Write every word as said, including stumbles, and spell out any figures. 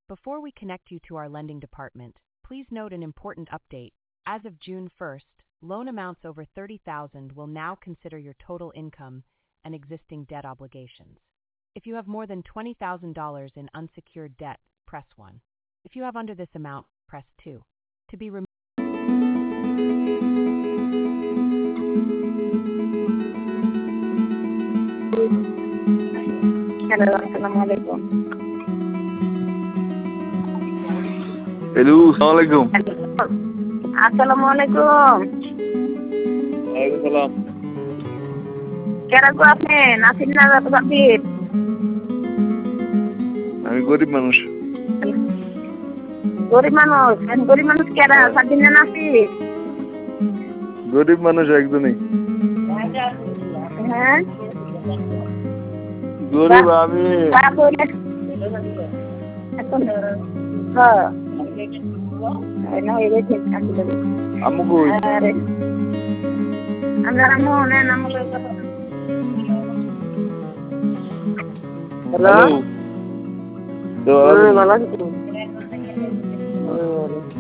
Before we connect you to our lending department, please note an important update. As of June first, loan amounts over thirty thousand dollars will now consider your total income and existing debt obligations. If you have more than twenty thousand dollars in unsecured debt, press one. If you have under this amount, press two. To be removed. Hello, Assalamualaikum. Hello, Assalamualaikum. Assalamualaikum. Waalaikumsalam. Kira gua আপনি নাসির না বাবির আমি গরিব মানুষ। গরিব মানুষ আমি গরিব মানুষ কেরা সাদিন না নাসির গরিব মানুষ একদমই। হ্যাঁ গরিব আমি। এখন হ্যাঁ না এর ঠিক আছে আম্মু কই? আরে আমরা আম্মু না নাম হ্যালো তো ভালো আছি।